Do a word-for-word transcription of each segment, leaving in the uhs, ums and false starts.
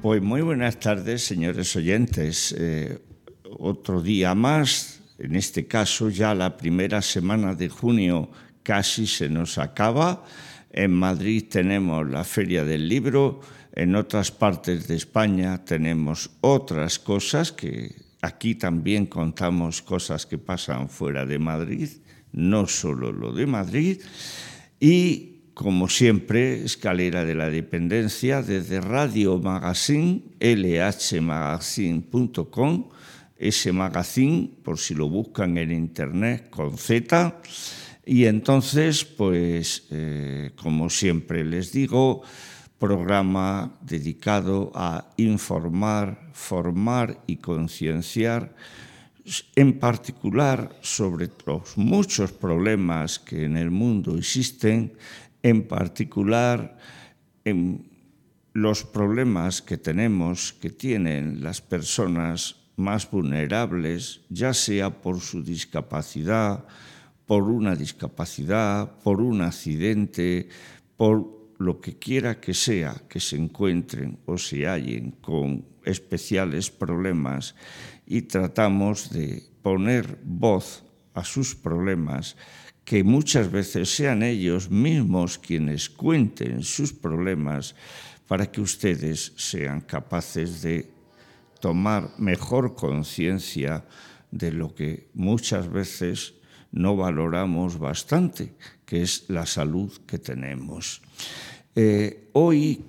Pues muy buenas tardes, señores oyentes. Eh, otro día más, en este caso ya la primera semana de junio casi se nos acaba. En Madrid tenemos la Feria del Libro, en otras partes de España tenemos otras cosas, que aquí también contamos cosas que pasan fuera de Madrid, no solo lo de Madrid. Y como siempre, Escalera de la Dependencia, desde Radio Magazine, l h magazine punto com, ese magazine, por si lo buscan en internet, con Z. Y entonces, pues, eh, como siempre les digo, programa dedicado a informar, formar y concienciar, en particular sobre los muchos problemas que en el mundo existen, en particular en los problemas que tenemos, que tienen las personas más vulnerables, ya sea por su discapacidad, por una discapacidad, por un accidente, por lo que quiera que sea, que se encuentren o se hallen con especiales problemas, y tratamos de poner voz a sus problemas, que muchas veces sean ellos mismos quienes cuenten sus problemas, para que ustedes sean capaces de tomar mejor conciencia de lo que muchas veces no valoramos bastante, que es la salud que tenemos. Eh, hoy,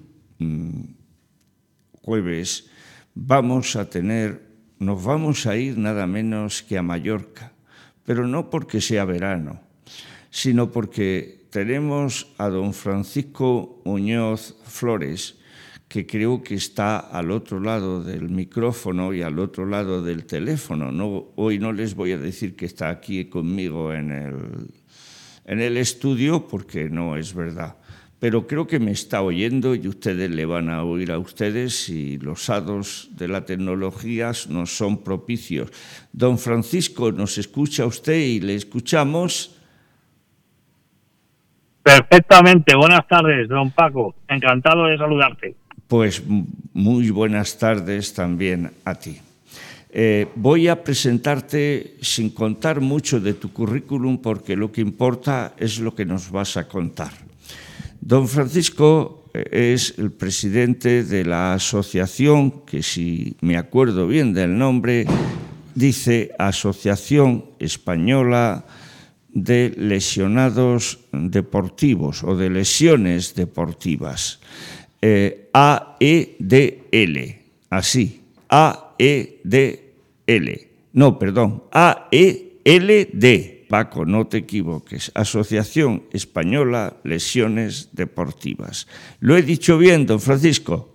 jueves, vamos a tener, nos vamos a ir nada menos que a Mallorca, pero no porque sea verano, sino porque tenemos a don Francisco Muñoz Flores, que creo que está al otro lado del micrófono y al otro lado del teléfono. No, hoy no les voy a decir que está aquí conmigo en el, en el estudio, porque no es verdad. Pero creo que me está oyendo y ustedes le van a oír a ustedes si los hados de la tecnología nos son propicios. Don Francisco, ¿nos escucha usted y le escuchamos? Perfectamente. Buenas tardes, don Paco. Encantado de saludarte. Pues muy buenas tardes también a ti. Eh, voy a presentarte sin contar mucho de tu currículum, porque lo que importa es lo que nos vas a contar. Don Francisco es el presidente de la asociación, que si me acuerdo bien del nombre, dice Asociación Española de Lesionados Deportivos o de Lesiones Deportivas, eh, A E D L, así, A E D L, no, perdón, A E L D, Paco, no te equivoques, Asociación Española Lesiones Deportivas. ¿Lo he dicho bien, don Francisco?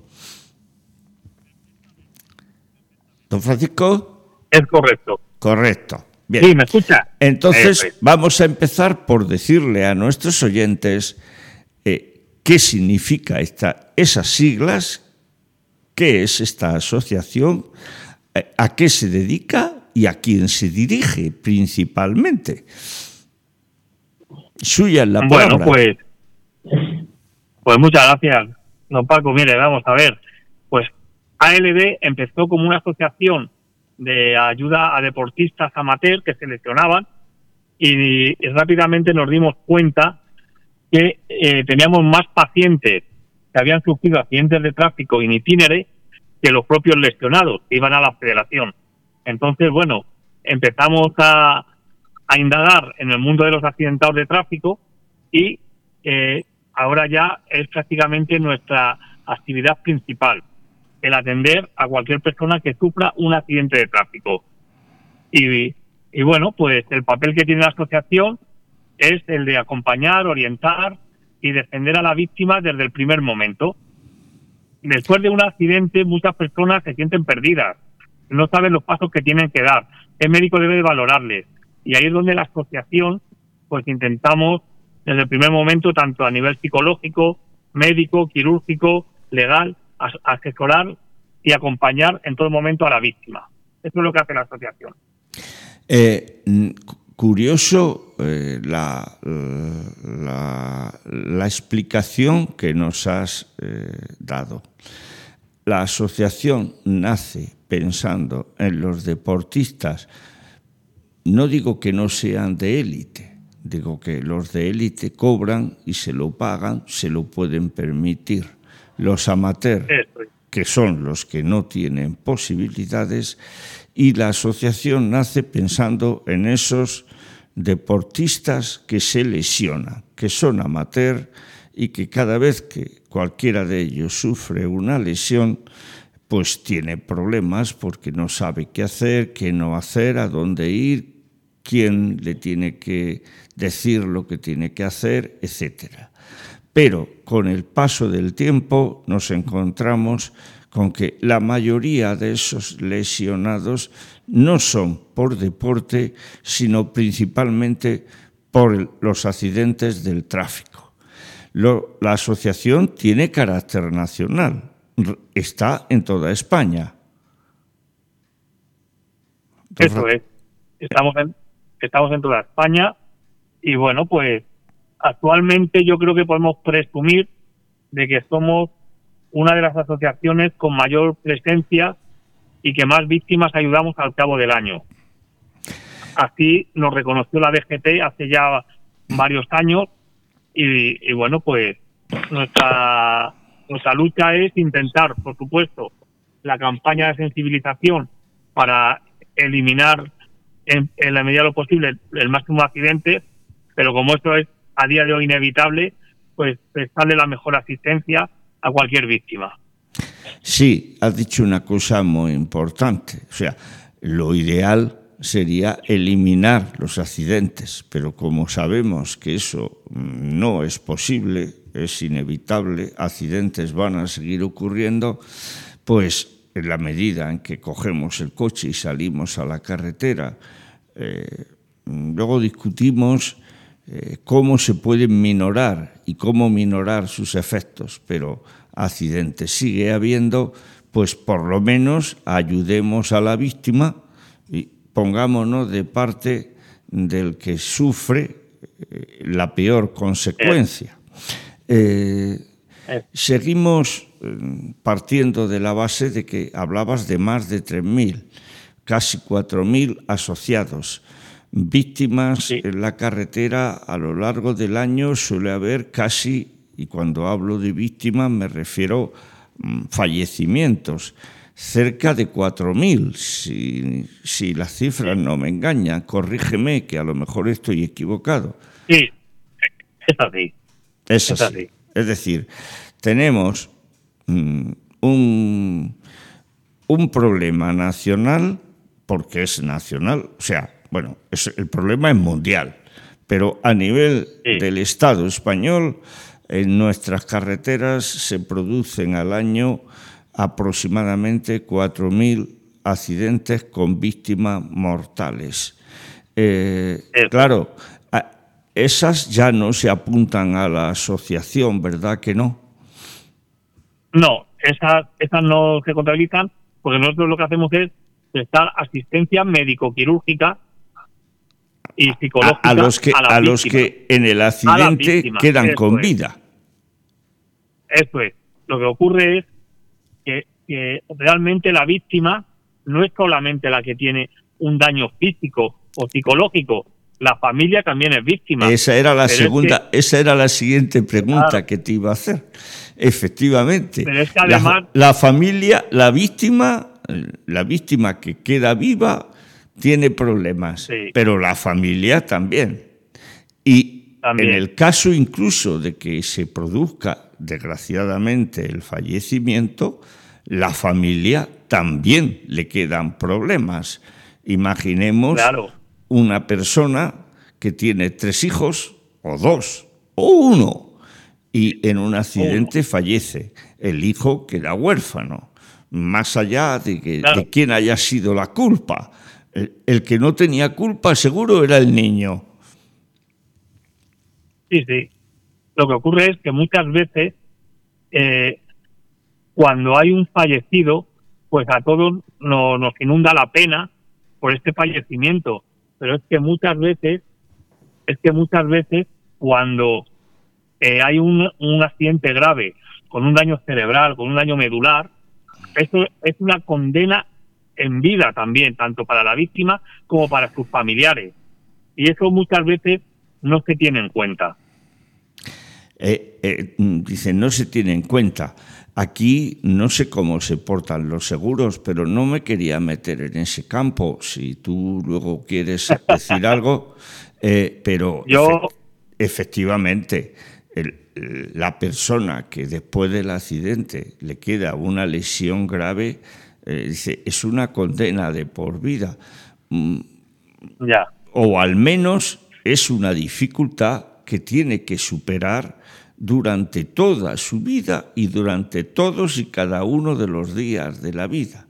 ¿Don Francisco? Es correcto. Correcto. Bien. Sí, ¿me escucha? Entonces, Eh, vamos a empezar por decirle a nuestros oyentes eh, qué significa esta, esas siglas, qué es esta asociación, eh, a qué se dedica y a quién se dirige principalmente. Suya es la palabra. Bueno, pues, pues muchas gracias, don Paco. Mire, vamos a ver. Pues A L D empezó como una asociación de ayuda a deportistas amateur que se lesionaban, y, y rápidamente nos dimos cuenta que eh, teníamos más pacientes que habían sufrido accidentes de tráfico in itinere que los propios lesionados que iban a la federación. Entonces, bueno, empezamos a, a indagar en el mundo de los accidentados de tráfico, y eh, ahora ya es prácticamente nuestra actividad principal, el atender a cualquier persona que sufra un accidente de tráfico. Y, y bueno, pues el papel que tiene la asociación es el de acompañar, orientar y defender a la víctima desde el primer momento. Después de un accidente, muchas personas se sienten perdidas, no saben los pasos que tienen que dar, el médico debe de valorarles, y ahí es donde la asociación pues intentamos desde el primer momento, tanto a nivel psicológico, médico, quirúrgico, legal, as- asesorar y acompañar en todo momento a la víctima. Eso es lo que hace la asociación. Eh, curioso eh, la, la, la explicación que nos has eh, dado. la asociación nace pensando en los deportistas. No digo que no sean de élite, digo que los de élite cobran y se lo pagan, se lo pueden permitir. Los amateurs, que son los que no tienen posibilidades, y la asociación nace pensando en esos deportistas que se lesionan, que son amateurs y que cada vez que cualquiera de ellos sufre una lesión, pues tiene problemas porque no sabe qué hacer, qué no hacer, a dónde ir, quién le tiene que decir lo que tiene que hacer, etcétera. Pero con el paso del tiempo nos encontramos con que la mayoría de esos lesionados no son por deporte, sino principalmente por los accidentes del tráfico. Lo, la asociación tiene carácter nacional, está en toda España. Eso es, estamos en, estamos en toda España y bueno, pues actualmente yo creo que podemos presumir de que somos una de las asociaciones con mayor presencia y que más víctimas ayudamos al cabo del año. Así nos reconoció la D G T hace ya varios años y, y bueno, pues nuestra, nuestra lucha es intentar, por supuesto, la campaña de sensibilización para eliminar en, en la medida de lo posible el, el máximo de accidentes, pero como esto es a día de hoy inevitable, pues prestarle la mejor asistencia a cualquier víctima. Sí, has dicho una cosa muy importante. O sea, lo ideal sería eliminar los accidentes, pero como sabemos que eso no es posible, es inevitable, accidentes van a seguir ocurriendo, pues en la medida en que cogemos el coche y salimos a la carretera, eh, luego discutimos eh, cómo se pueden minorar y cómo minorar sus efectos, pero accidentes sigue habiendo, pues por lo menos ayudemos a la víctima y pongámonos de parte del que sufre eh, la peor consecuencia. Eh, seguimos eh, partiendo de la base de que hablabas de más de tres mil, casi cuatro mil asociados. Víctimas sí. En la carretera a lo largo del año suele haber casi, y cuando hablo de víctimas me refiero a fallecimientos, cerca de cuatro mil, si, si las cifras no me engañan. Corrígeme, que a lo mejor estoy equivocado. Sí, es así. Es así. Es, así. Es decir, tenemos mm, un, un problema nacional, porque es nacional, o sea, bueno, es, el problema es mundial, pero a nivel sí. del Estado español, en nuestras carreteras se producen al año aproximadamente cuatro mil accidentes con víctimas mortales. Eh, claro, a, esas ya no se apuntan a la asociación, ¿verdad que no? No, esas, esas no se contabilizan porque nosotros lo que hacemos es prestar asistencia médico-quirúrgica y psicológica a, a los que a, la a los que en el accidente quedan Eso con es. vida. Eso es. Lo que ocurre es que, que realmente la víctima no es solamente la que tiene un daño físico o psicológico, la familia también es víctima. Esa era la Pero segunda, es que, esa era la siguiente pregunta claro, que te iba a hacer. Efectivamente. Pero es que además, la, la familia, la víctima, la víctima que queda viva tiene problemas, sí. pero la familia también. Y también. En el caso incluso de que se produzca desgraciadamente el fallecimiento, la familia también le quedan problemas. Imaginemos claro. una persona que tiene tres hijos, o dos, o uno, y en un accidente uno. fallece. El hijo queda huérfano, más allá de, que, claro. de quién haya sido la culpa. El, el que no tenía culpa seguro era el niño. Sí, sí. Lo que ocurre es que muchas veces eh, cuando hay un fallecido, pues a todos no, nos inunda la pena por este fallecimiento. Pero es que muchas veces, es que muchas veces cuando eh, hay un, un accidente grave con un daño cerebral, con un daño medular, eso es una condena en vida también, tanto para la víctima como para sus familiares. Y eso muchas veces no se tiene en cuenta. Eh, eh, dicen, no se tiene en cuenta. Aquí no sé cómo se portan los seguros, pero no me quería meter en ese campo. Si tú luego quieres decir algo, eh, pero Yo... efe- efectivamente, el, la persona que después del accidente le queda una lesión grave, eh, dice, es una condena de por vida. Mm, Ya. o al menos es una dificultad que tiene que superar durante toda su vida y durante todos y cada uno de los días de la vida.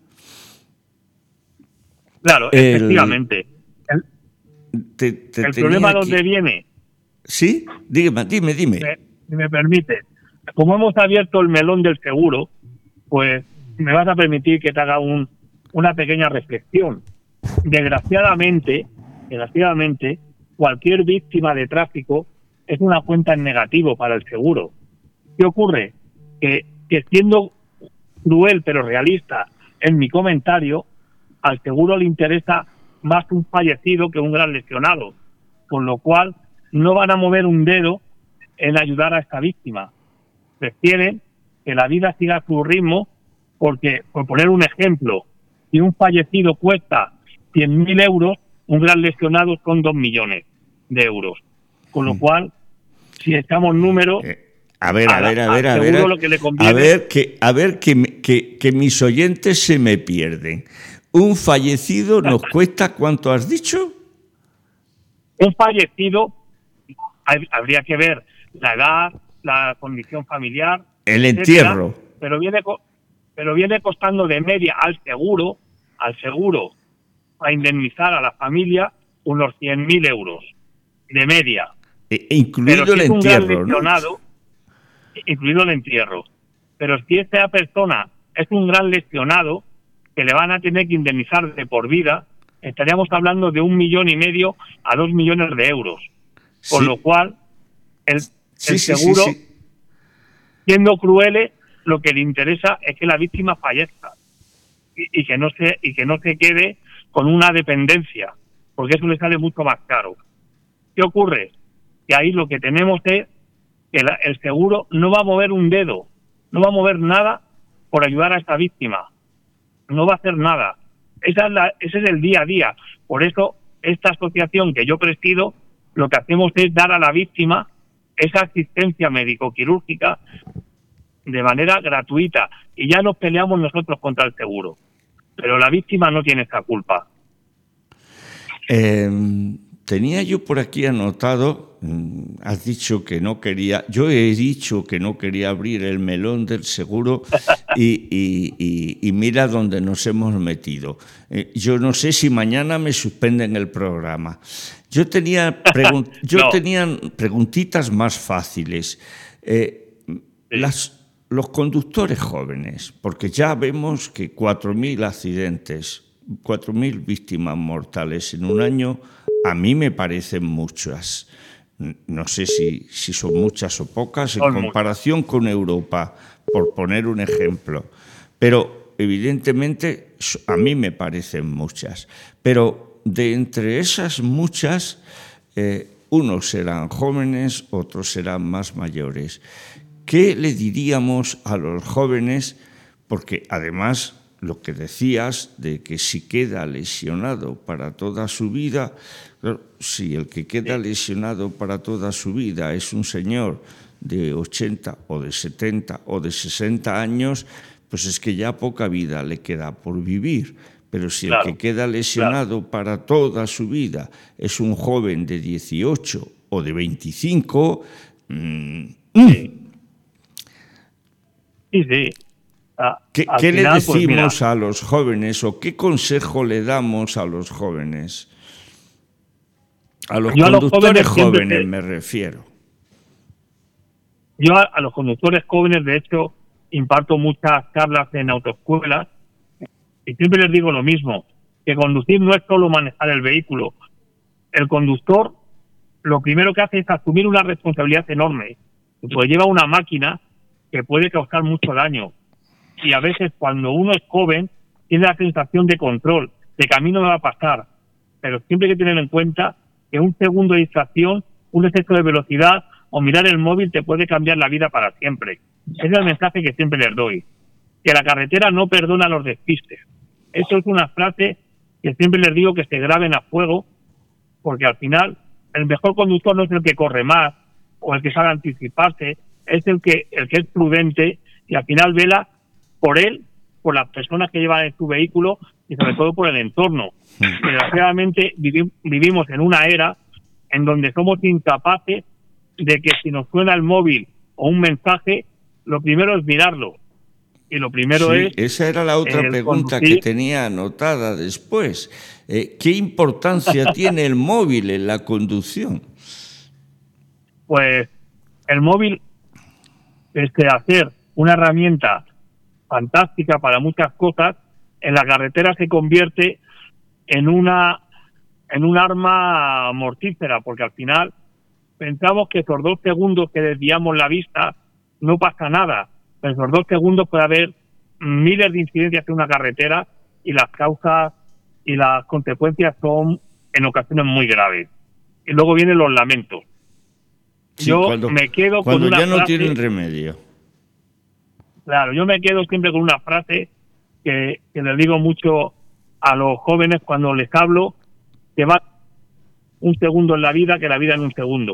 Claro, El, efectivamente. El, te, te el problema dónde aquí... viene. ¿Sí? Dime, dime, dime. Me, si me permite. Como hemos abierto el melón del seguro, pues me vas a permitir que te haga un, una pequeña reflexión. Desgraciadamente, desgraciadamente, cualquier víctima de tráfico es una cuenta en negativo para el seguro. ¿Qué ocurre? Que, que siendo cruel pero realista en mi comentario, al seguro le interesa más un fallecido que un gran lesionado, con lo cual no van a mover un dedo en ayudar a esta víctima. Prefieren que la vida siga a su ritmo, porque, por poner un ejemplo, si un fallecido cuesta cien mil euros, un gran lesionado son dos millones de euros. Con lo cual, si echamos números... Eh, a ver, a, a ver, a ver, a ver, lo que le conviene, a ver, que, a ver que, que, que mis oyentes se me pierden. ¿Un fallecido nos cuesta cuánto has dicho? Un fallecido, hay, habría que ver la edad, la condición familiar... El etcétera, entierro. Pero viene, pero viene costando de media al seguro, al seguro, a indemnizar a la familia unos cien mil euros de media. E, incluido pero si el es un entierro, gran lesionado, ¿no? Incluido el entierro. Pero si esta persona es un gran lesionado, que le van a tener que indemnizar de por vida, estaríamos hablando de un millón y medio a dos millones de euros. Con Sí. lo cual, el, Sí, el sí, seguro, sí, sí. siendo crueles, lo que le interesa es que la víctima fallezca y, y que no se y que no se quede con una dependencia, porque eso le sale mucho más caro. ¿Qué ocurre? Que ahí lo que tenemos es que la, el seguro no va a mover un dedo, no va a mover nada por ayudar a esta víctima, no va a hacer nada. Esa es la, ese es el día a día. Por eso, esta asociación que yo presido, lo que hacemos es dar a la víctima esa asistencia médico-quirúrgica de manera gratuita, y ya nos peleamos nosotros contra el seguro. Pero la víctima no tiene esa culpa. Eh, tenía yo por aquí anotado, has dicho que no quería, yo he dicho que no quería abrir el melón del seguro y, y, y, y mira dónde nos hemos metido. Eh, yo no sé si mañana me suspenden el programa. Yo tenía, pregun yo no. tenía preguntitas más fáciles. Eh, sí. las, los conductores jóvenes, porque ya vemos que cuatro mil accidentes, cuatro mil víctimas mortales en un año, a mí me parecen muchas. No sé si, si son muchas o pocas en comparación con Europa, por poner un ejemplo. Pero evidentemente a mí me parecen muchas. Pero de entre esas muchas, eh, unos serán jóvenes, otros serán más mayores. ¿Qué le diríamos a los jóvenes? Porque además lo que decías de que si queda lesionado para toda su vida, si el que queda lesionado para toda su vida es un señor de ochenta o de setenta o de sesenta años, pues es que ya poca vida le queda por vivir. Pero si claro, el que queda lesionado claro. para toda su vida es un joven de dieciocho o de veinticinco... Mmm, sí. Sí, sí. Ah, ¿Qué, ¿qué final, le decimos pues a los jóvenes o qué consejo le damos a los jóvenes? A los Yo conductores a los jóvenes, jóvenes me refiero. Yo a, a los conductores jóvenes, de hecho, imparto muchas charlas en autoescuelas y siempre les digo lo mismo, que conducir no es solo manejar el vehículo. El conductor lo primero que hace es asumir una responsabilidad enorme, pues lleva una máquina que puede causar mucho daño. y a veces cuando uno es joven tiene la sensación de control, de que a mí no me va a pasar, pero siempre hay que tener en cuenta que un segundo de distracción, un exceso de velocidad o mirar el móvil te puede cambiar la vida para siempre. Ese es el mensaje que siempre les doy, que la carretera no perdona los despistes. Eso es una frase que siempre les digo que se graben a fuego, porque al final el mejor conductor no es el que corre más o el que sabe anticiparse, es el que el que es prudente y al final vela por él, por las personas que llevan en su vehículo y sobre todo por el entorno. Desgraciadamente vivi- vivimos en una era en donde somos incapaces de que si nos suena el móvil o un mensaje, lo primero es mirarlo. Y lo primero sí, es... esa era la otra pregunta conducir. que tenía anotada después. Eh, ¿Qué importancia tiene el móvil en la conducción? Pues el móvil, este, hacer una herramienta fantástica para muchas cosas, en la carretera se convierte en una en un arma mortífera, porque al final pensamos que esos dos segundos que desviamos la vista no pasa nada. En esos dos segundos puede haber miles de incidencias en una carretera y las causas y las consecuencias son en ocasiones muy graves. Y luego vienen los lamentos. Sí, yo cuando, me quedo cuando con una ya no frase, tienen remedio. Claro, yo me quedo siempre con una frase que, que les digo mucho a los jóvenes cuando les hablo, que va un segundo en la vida que la vida en un segundo.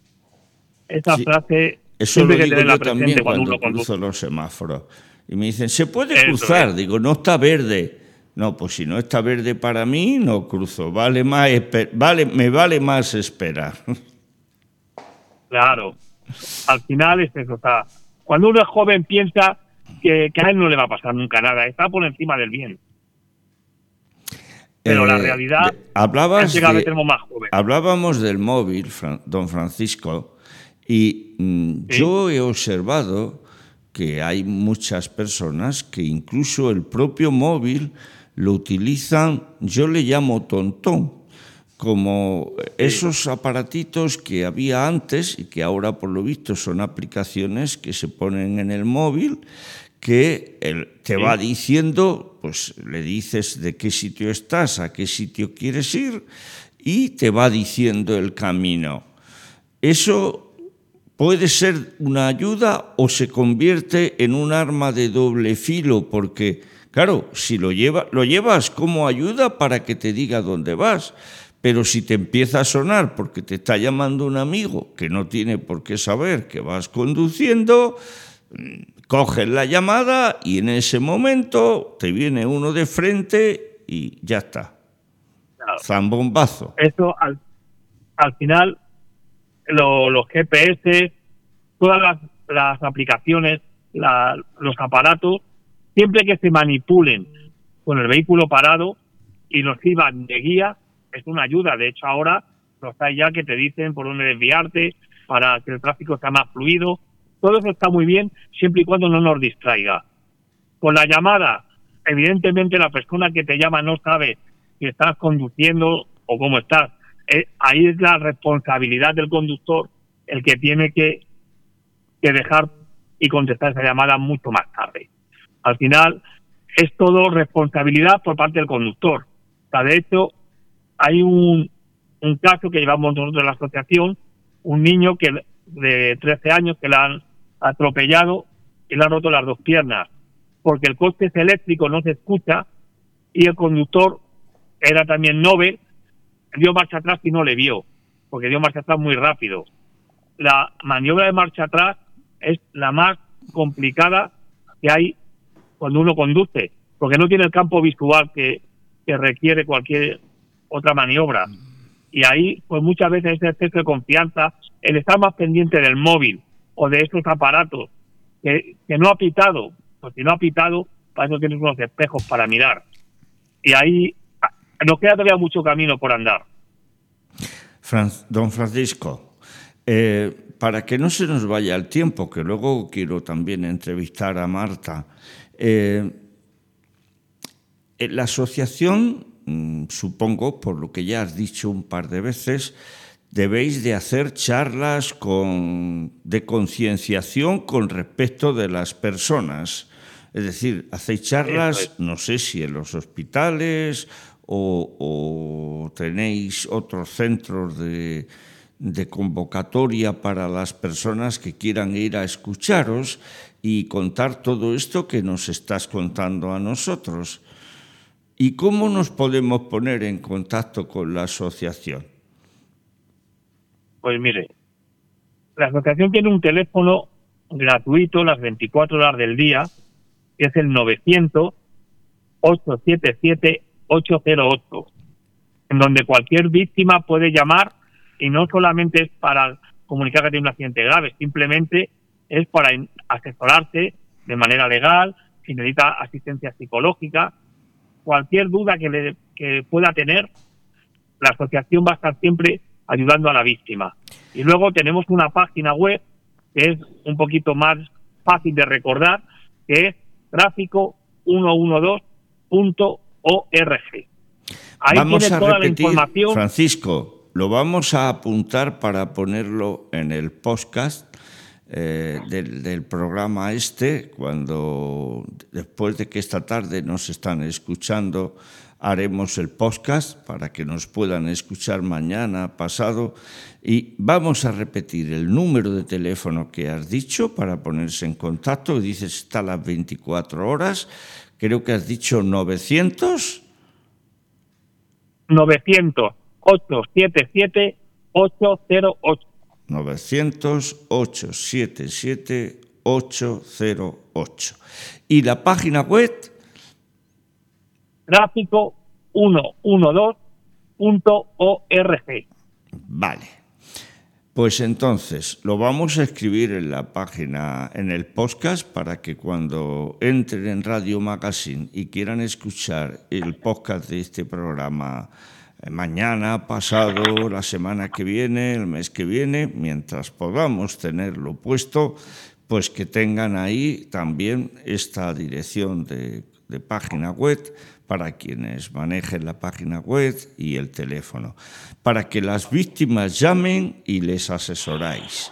Esa Sí, frase eso siempre lo hay que digo tenerla yo presente también cuando cuando uno conduce. cruzo los semáforos. Y me dicen, ¿se puede Eso cruzar? es. Digo, no está verde. No, pues si no está verde para mí, no cruzo. Vale más, esper- vale, me vale más esperar. Claro. Al final es eso. O sea, cuando uno es joven piensa que, que a él no le va a pasar nunca nada. Está por encima del bien. Pero la Eh, realidad de- hablabas es que cada vez de- tenemos más jóvenes. hablábamos del móvil, Fran- don Francisco, y mm, Sí. yo he observado que hay muchas personas que incluso el propio móvil lo utilizan, yo le llamo tontón, como esos aparatitos que había antes y que ahora por lo visto son aplicaciones que se ponen en el móvil, que él te Sí. va diciendo, pues le dices de qué sitio estás, a qué sitio quieres ir y te va diciendo el camino. Eso puede ser una ayuda o se convierte en un arma de doble filo, porque claro, si lo, lleva, lo llevas como ayuda para que te diga dónde vas, pero si te empieza a sonar porque te está llamando un amigo que no tiene por qué saber que vas conduciendo, coges la llamada y en ese momento te viene uno de frente y ya está. Claro. Zambombazo. Eso al, al final, lo, los G P S, todas las, las aplicaciones, la, los aparatos, siempre que se manipulen con el vehículo parado y nos sirvan de guía, es una ayuda. De hecho, ahora los hay ya que te dicen por dónde desviarte para que el tráfico sea más fluido. Todo eso está muy bien siempre y cuando no nos distraiga. Con la llamada, evidentemente la persona que te llama no sabe si estás conduciendo o cómo estás. Eh, ahí es la responsabilidad del conductor el que tiene que, que dejar y contestar esa llamada mucho más tarde. Al final es todo responsabilidad por parte del conductor. O sea, de hecho, hay un, un caso que llevamos nosotros en la asociación, un niño que de trece años que le han atropellado y le han roto las dos piernas, porque el coche es eléctrico, no se escucha, y el conductor era también novel, dio marcha atrás y no le vio, porque dio marcha atrás muy rápido. La maniobra de marcha atrás es la más complicada que hay cuando uno conduce, porque no tiene el campo visual que, que requiere cualquier otra maniobra. Y ahí, pues muchas veces ese exceso de confianza, el estar más pendiente del móvil o de esos aparatos que, que no ha pitado, pues si no ha pitado, para eso tienes unos espejos para mirar. Y ahí nos queda todavía mucho camino por andar. Fran, don Francisco, eh, para que no se nos vaya el tiempo, que luego quiero también entrevistar a Marta, eh, la asociación, supongo, por lo que ya has dicho un par de veces, debéis de hacer charlas con, de concienciación con respecto de las personas. Es Es decir, hacéis charlas, no sé si en los hospitales o, o tenéis otros centros de, de convocatoria para las personas que quieran ir a escucharos y contar todo esto que nos estás contando a nosotros. ¿Y cómo nos podemos poner en contacto con la asociación? Pues mire, la asociación tiene un teléfono gratuito las veinticuatro horas del día, que es el novecientos, ochocientos setenta y siete, ochocientos ocho, en donde cualquier víctima puede llamar, y no solamente es para comunicar que tiene un accidente grave, simplemente es para asesorarse de manera legal, si necesita asistencia psicológica, cualquier duda que, le, que pueda tener, la asociación va a estar siempre ayudando a la víctima. Y luego tenemos una página web que es un poquito más fácil de recordar, que es tráfico ciento doce punto org. Ahí vamos tiene a toda repetir, la información. Francisco, lo vamos a apuntar para ponerlo en el podcast eh, del, del programa este, cuando después de que esta tarde nos están escuchando, haremos el podcast para que nos puedan escuchar mañana, pasado, y vamos a repetir el número de teléfono que has dicho para ponerse en contacto. Dices está a las veinticuatro horas, creo que has dicho novecientos. novecientos, ochocientos setenta y siete, ochocientos ocho. novecientos, ochocientos setenta y siete, ochocientos ocho. ¿Y la página web? tráfico ciento doce punto org. Vale. Pues entonces lo vamos a escribir en la página, en el podcast, para que cuando entren en Radio Magazine y quieran escuchar el podcast de este programa mañana, pasado, la semana que viene, el mes que viene, mientras podamos tenerlo puesto, pues que tengan ahí también esta dirección de, de página web para quienes manejen la página web y el teléfono, para que las víctimas llamen y les asesoráis.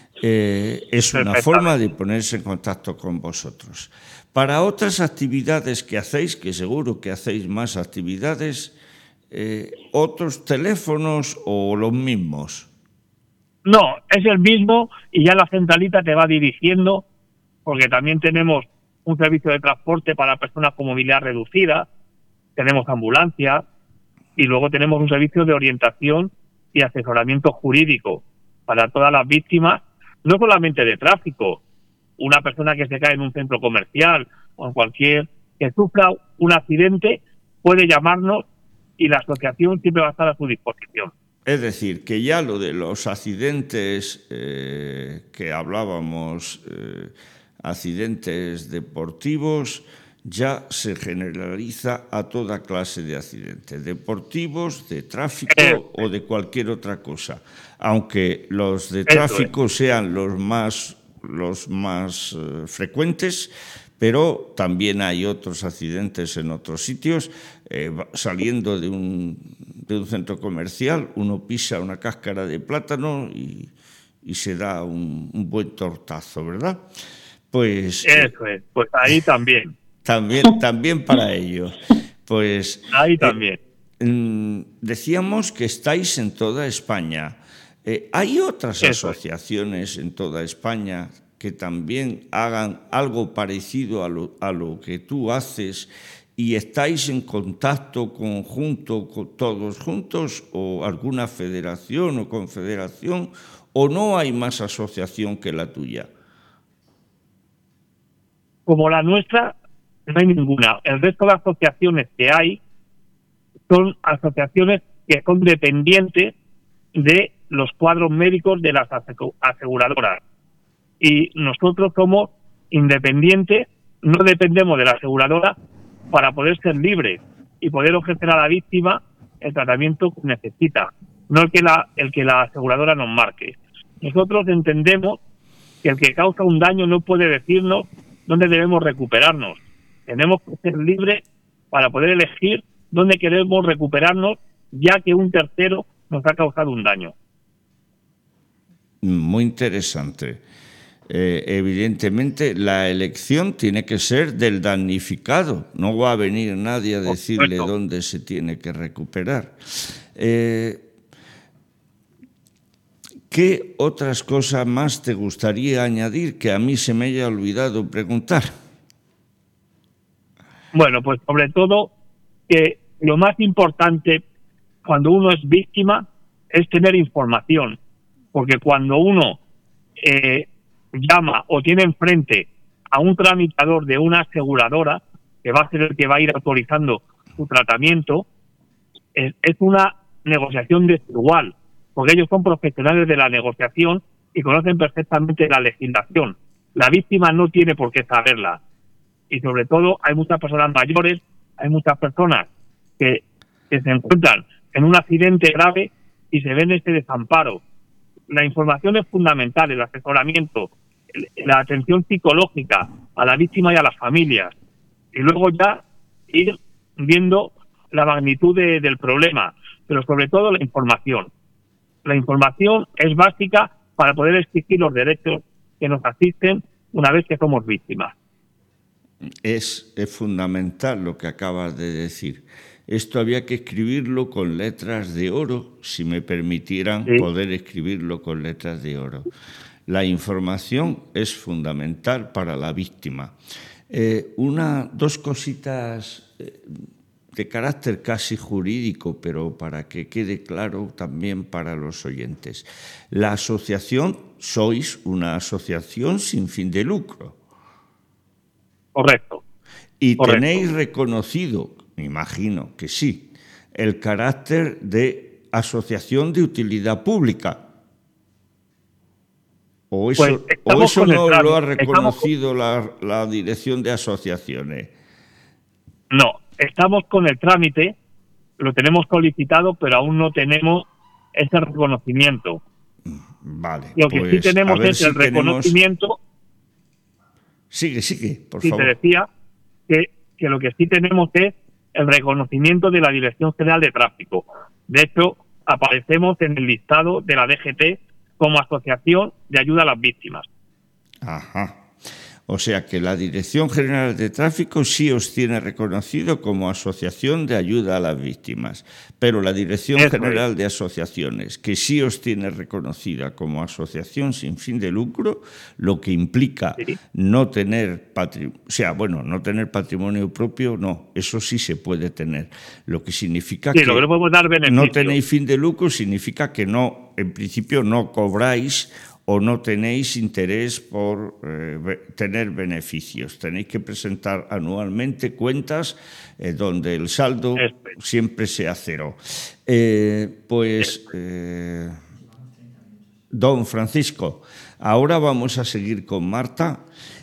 Eh, es una forma de ponerse en contacto con vosotros. Para otras actividades que hacéis, que seguro que hacéis más actividades, eh, ¿otros teléfonos o los mismos? No, es el mismo y ya la centralita te va dirigiendo, porque también tenemos un servicio de transporte para personas con movilidad reducida, tenemos ambulancia y luego tenemos un servicio de orientación y asesoramiento jurídico para todas las víctimas, no solamente de tráfico. Una persona que se cae en un centro comercial o en cualquier, que sufra un accidente, puede llamarnos y la asociación siempre va a estar a su disposición. Es decir, que ya lo de los accidentes eh, que hablábamos, eh, accidentes deportivos, ya se generaliza a toda clase de accidentes, deportivos, de tráfico eh. o de cualquier otra cosa. Aunque los de tráfico sean los más, los más eh, frecuentes, pero también hay otros accidentes en otros sitios. Eh, saliendo de un, de un centro comercial, uno pisa una cáscara de plátano y, y se da un, un buen tortazo, ¿verdad? Pues eso es, pues ahí también. También, también para ello. Pues ahí también. Eh, decíamos que estáis en toda España. Eh, ¿Hay otras Eso. asociaciones en toda España que también hagan algo parecido a lo, a lo que tú haces y estáis en contacto conjunto con todos juntos, o alguna federación o confederación, o no hay más asociación que la tuya? Como la nuestra, no hay ninguna. El resto de asociaciones que hay son asociaciones que son dependientes de los cuadros médicos de las aseguradoras. Y nosotros somos independientes, no dependemos de la aseguradora para poder ser libres y poder ofrecer a la víctima el tratamiento que necesita, no el que la, el que la aseguradora nos marque. Nosotros entendemos que el que causa un daño no puede decirnos dónde debemos recuperarnos. Tenemos que ser libres para poder elegir dónde queremos recuperarnos, ya que un tercero nos ha causado un daño. Muy interesante. eh, evidentemente la elección tiene que ser del damnificado. No va a venir nadie a decirle dónde se tiene que recuperar. Eh, ¿Qué otras cosas más te gustaría añadir que a mí se me haya olvidado preguntar? Bueno, pues sobre todo que lo más importante cuando uno es víctima es tener información, porque cuando uno eh, llama o tiene enfrente a un tramitador de una aseguradora, que va a ser el que va a ir autorizando su tratamiento, es, es una negociación desigual, porque ellos son profesionales de la negociación y conocen perfectamente la legislación. La víctima no tiene por qué saberla. Y sobre todo hay muchas personas mayores, hay muchas personas que, que se encuentran en un accidente grave y se ven este desamparo. La información es fundamental, el asesoramiento, la atención psicológica a la víctima y a las familias. Y luego ya ir viendo la magnitud de, del problema, pero sobre todo la información. La información es básica para poder exigir los derechos que nos asisten una vez que somos víctimas. Es, es fundamental lo que acabas de decir. Esto había que escribirlo con letras de oro, si me permitieran sí. poder escribirlo con letras de oro. La información es fundamental para la víctima. Eh, una, dos cositas de carácter casi jurídico, pero para que quede claro también para los oyentes. La asociación, sois una asociación sin fin de lucro. Correcto. Y Correcto. tenéis reconocido, me imagino que sí, el carácter de asociación de utilidad pública. ¿O eso, pues o eso no lo ha reconocido estamos... la, la Dirección de Asociaciones? No, estamos con el trámite, lo tenemos solicitado, pero aún no tenemos ese reconocimiento. Vale. Lo que pues, sí tenemos es si el tenemos... reconocimiento. Sigue, sigue, por sí, favor. Te decía que, que lo que sí tenemos es el reconocimiento de la Dirección General de Tráfico. De hecho, aparecemos en el listado de la D G T como Asociación de Ayuda a las Víctimas. Ajá. O sea que la Dirección General de Tráfico sí os tiene reconocido como Asociación de Ayuda a las Víctimas, pero la Dirección Eso General es. de Asociaciones, que sí os tiene reconocida como asociación sin fin de lucro, lo que implica sí. no tener patrimonio, o sea, bueno, no tener patrimonio propio, no, eso sí se puede tener. Lo que significa sí, que, lo que no podemos dar beneficio. No tenéis fin de lucro significa que no, en principio no cobráis o no tenéis interés por eh, tener beneficios. Tenéis que presentar anualmente cuentas eh, donde el saldo siempre sea cero. Eh, pues, eh, don Francisco, ahora vamos a seguir con Marta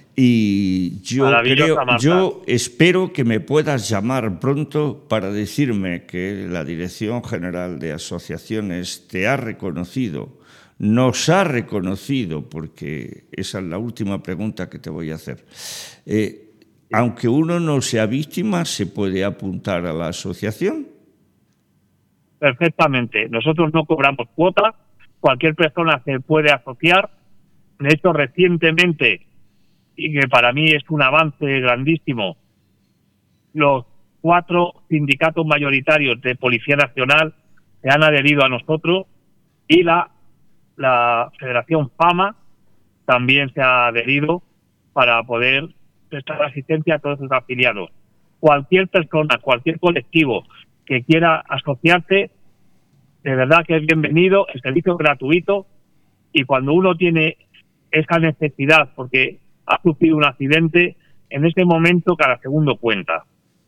y yo, creo, Marta. yo espero que me puedas llamar pronto para decirme que la Dirección General de Asociaciones te ha reconocido nos ha reconocido, porque esa es la última pregunta que te voy a hacer. Eh, aunque uno no sea víctima, ¿se puede apuntar a la asociación? Perfectamente. Nosotros no cobramos cuotas, cualquier persona se puede asociar. De hecho, recientemente, y que para mí es un avance grandísimo, los cuatro sindicatos mayoritarios de Policía Nacional se han adherido a nosotros y la La Federación FAMA también se ha adherido para poder prestar asistencia a todos sus afiliados. Cualquier persona, cualquier colectivo que quiera asociarse, de verdad que es bienvenido, el servicio es gratuito y cuando uno tiene esa necesidad porque ha sufrido un accidente, en ese momento cada segundo cuenta.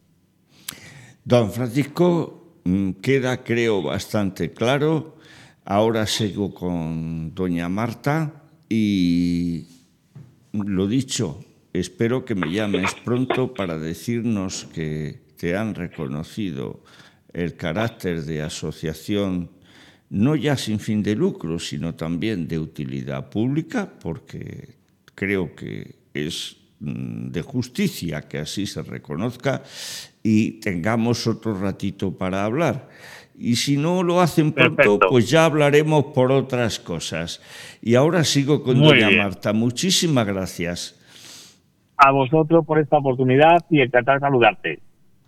Don Francisco, queda creo bastante claro. Ahora sigo con doña Marta y lo dicho, espero que me llames pronto para decirnos que te han reconocido el carácter de asociación no ya sin fin de lucro, sino también de utilidad pública, porque creo que es de justicia que así se reconozca y tengamos otro ratito para hablar. Y si no lo hacen pronto, Perfecto. pues ya hablaremos por otras cosas. Y ahora sigo con Muy doña bien. Marta. Muchísimas gracias. A vosotros por esta oportunidad y encantar de saludarte.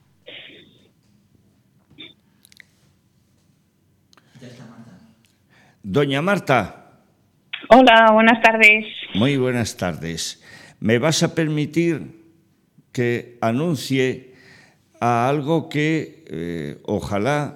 Doña Marta. Hola, buenas tardes. Muy buenas tardes. ¿Me vas a permitir que anuncie a algo que eh, ojalá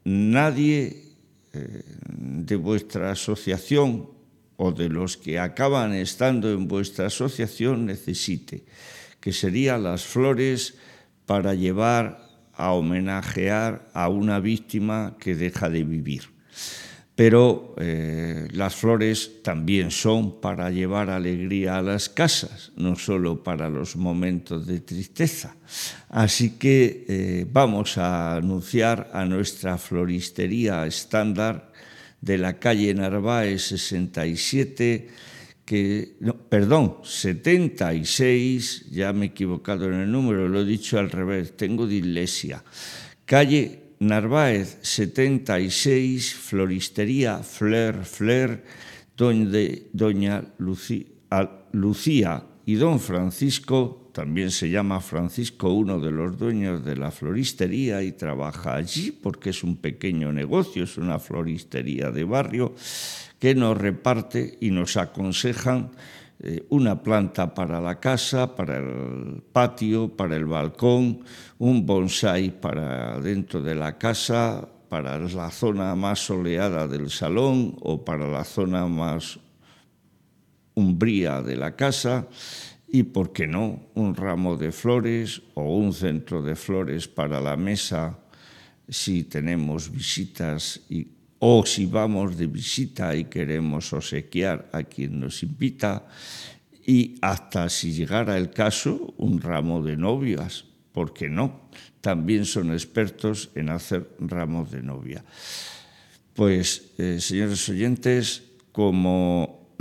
nadie eh, de vuestra asociación o de los que acaban estando en vuestra asociación necesite, que serían las flores para llevar a homenajear a una víctima que deja de vivir? Pero eh, las flores también son para llevar alegría a las casas, no solo para los momentos de tristeza. Así que eh, vamos a anunciar a nuestra floristería estándar de la calle Narváez sesenta y siete, que, no, perdón, setenta y seis, ya me he equivocado en el número, lo he dicho al revés, tengo dislexia. Calle Narváez setenta y seis, floristería Fleur Fleur, donde doña Lucía, Lucía y don Francisco, también se llama Francisco, uno de los dueños de la floristería y trabaja allí porque es un pequeño negocio, es una floristería de barrio que nos reparte y nos aconsejan una planta para la casa, para el patio, para el balcón, un bonsái para dentro de la casa, para la zona más soleada del salón o para la zona más umbría de la casa y, ¿por qué no?, un ramo de flores o un centro de flores para la mesa si tenemos visitas y o si vamos de visita y queremos obsequiar a quien nos invita, y hasta si llegara el caso, un ramo de novias, ¿por qué no? También son expertos en hacer ramos de novia. Pues, eh, señores oyentes, como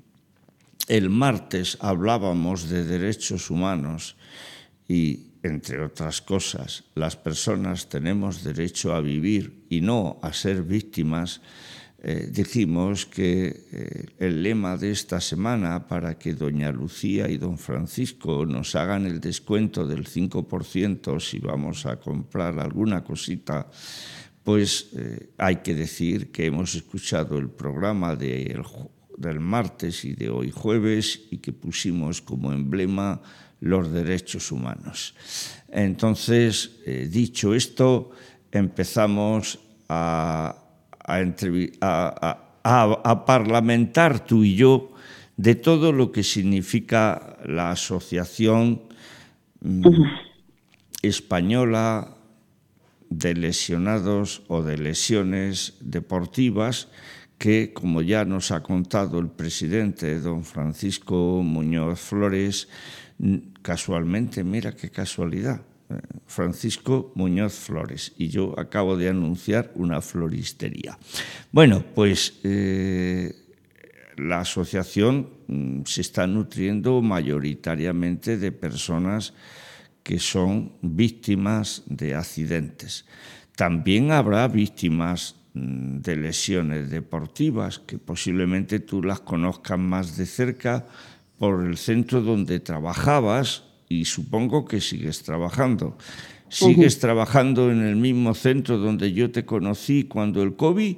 el martes hablábamos de derechos humanos y, entre otras cosas, las personas tenemos derecho a vivir y no a ser víctimas, eh, dijimos que eh, el lema de esta semana para que doña Lucía y don Francisco nos hagan el descuento del cinco por ciento si vamos a comprar alguna cosita, pues eh, hay que decir que hemos escuchado el programa de el, del martes y de hoy jueves y que pusimos como emblema los derechos humanos. Entonces, eh, dicho esto, empezamos a, a, a, a, a parlamentar tú y yo de todo lo que significa la Asociación uh-huh. Española de Lesionados o de Lesiones Deportivas, que, como ya nos ha contado el presidente, don Francisco Muñoz Flores, casualmente, mira qué casualidad, Francisco Muñoz Flores, y yo acabo de anunciar una floristería. Bueno, pues eh, la asociación mm, se está nutriendo mayoritariamente de personas que son víctimas de accidentes. También habrá víctimas mm, de lesiones deportivas, que posiblemente tú las conozcas más de cerca por el centro donde trabajabas y supongo que sigues trabajando. ¿Sigues uh-huh. trabajando en el mismo centro donde yo te conocí cuando el COVID?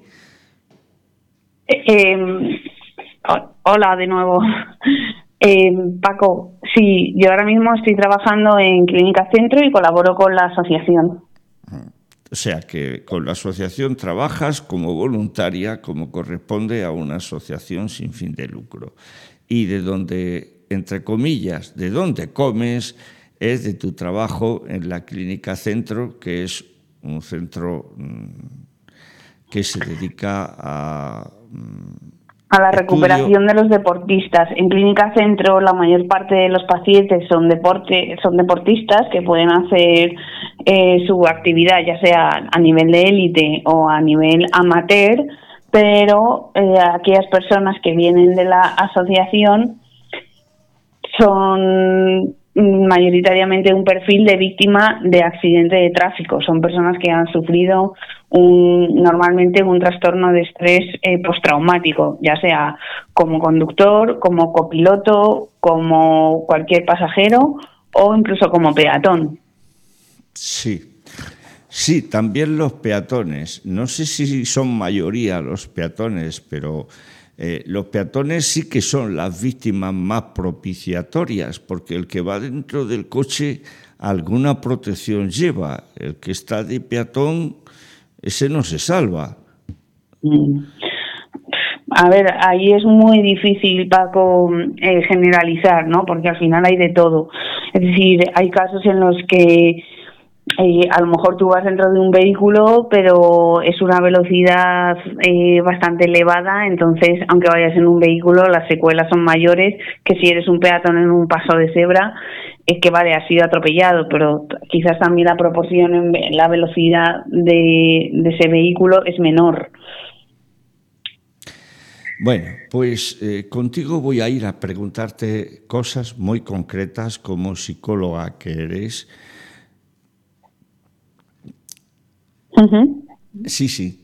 Eh, eh, hola de nuevo. Eh, Paco, sí, yo ahora mismo estoy trabajando en Clínica Centro y colaboro con la asociación. O sea que con la asociación trabajas como voluntaria, como corresponde a una asociación sin fin de lucro. Y de donde, entre comillas, de donde comes es de tu trabajo en la Clínica Centro, que es un centro mmm, que se dedica a... Mmm, a la recuperación de los deportistas. En Clínica Centro la mayor parte de los pacientes son deporte, son deportistas que pueden hacer eh, su actividad ya sea a nivel de élite o a nivel amateur, pero eh, aquellas personas que vienen de la asociación son mayoritariamente un perfil de víctima de accidente de tráfico. Son personas que han sufrido un, normalmente un trastorno de estrés eh, postraumático, ya sea como conductor, como copiloto, como cualquier pasajero o incluso como peatón. Sí, sí, también los peatones. No sé si son mayoría los peatones, pero Eh, los peatones sí que son las víctimas más propiciatorias, porque el que va dentro del coche alguna protección lleva. El que está de peatón, ese no se salva. A ver, ahí es muy difícil, Paco, eh, generalizar, ¿no? Porque al final hay de todo. Es decir, hay casos en los que Eh, a lo mejor tú vas dentro de un vehículo, pero es una velocidad eh, bastante elevada, entonces, aunque vayas en un vehículo, las secuelas son mayores que si eres un peatón en un paso de cebra, es que vale, has sido atropellado, pero quizás también la proporción en la velocidad de, de ese vehículo es menor. Bueno, pues eh, contigo voy a ir a preguntarte cosas muy concretas como psicóloga que eres. Uh-huh. Sí, sí.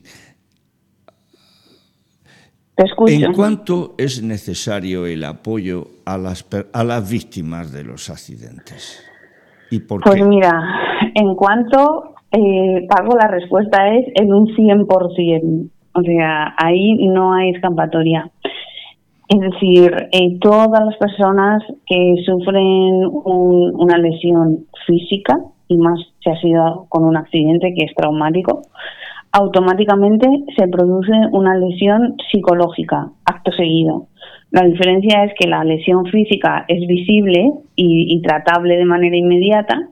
Te escucho. ¿En cuánto es necesario el apoyo a las, a las víctimas de los accidentes? ¿Y por pues qué? Pues mira, en cuanto, eh, Paco, la respuesta es en un cien por ciento. O sea, ahí no hay escapatoria. Es decir, eh, todas las personas que sufren un, una lesión física, y más si ha sido con un accidente que es traumático, automáticamente se produce una lesión psicológica, acto seguido. La diferencia es que la lesión física es visible y, y tratable de manera inmediata,